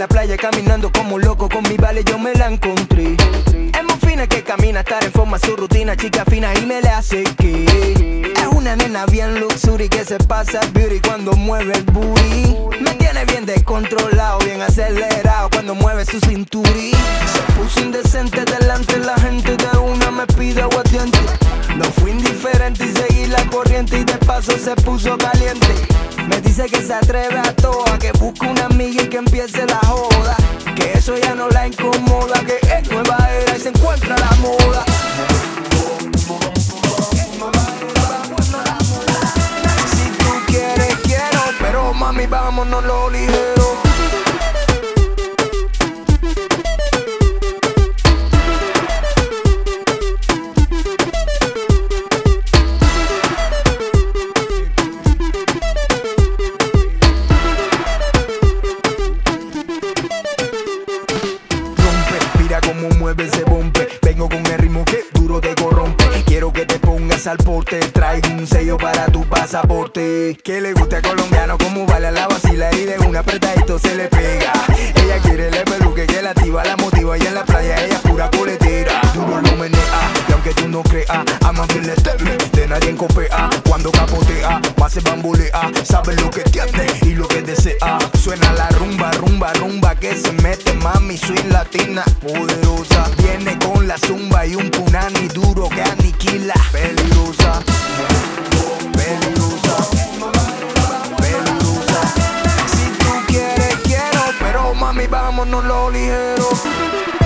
la playa caminando como loco, con mi vale yo me la encontré. Es muy fina que camina, estar en forma su rutina, chica fina y me la hace que es una nena bien luxury que se pasa el beauty cuando mueve el booty. Me tiene bien descontrolado, bien acelerado cuando mueve su cinturí. Se puso indecente delante la gente, de una me pide aguardiente. No fui indiferente y seguí la corriente y de paso se puso caliente. Me dice que se atreve a toa, que busca una amiga y que empiece la joda, que eso ya no la incomoda, que es nueva era y se encuentra la moda. Si tú quieres, quiero, pero mami vámonos lo ligero. Como mueve ese bombe, vengo con el ritmo que duro te corrompe. Quiero que te pongas al porte, traigo un sello para tu pasaporte. Que le gusta colombiano, como baila la vacila y de una apretadito se le pega. Ella quiere el peluque que la activa, la motiva y en la playa ella es pura coletera. Duro lo menea, y aunque tú no creas, ama bien le teme, de nadie copea. Cuando capotea, más se bambolea, sabe lo que tiene y lo que desea. Suena la rumba, rumba, rumba que se mete, mami, soy latina poderosa. Viene con la zumba y un punani duro que aniquila. Peligrosa, peligrosa, peligrosa. Si tú quieres, quiero, pero mami vámonos lo ligero.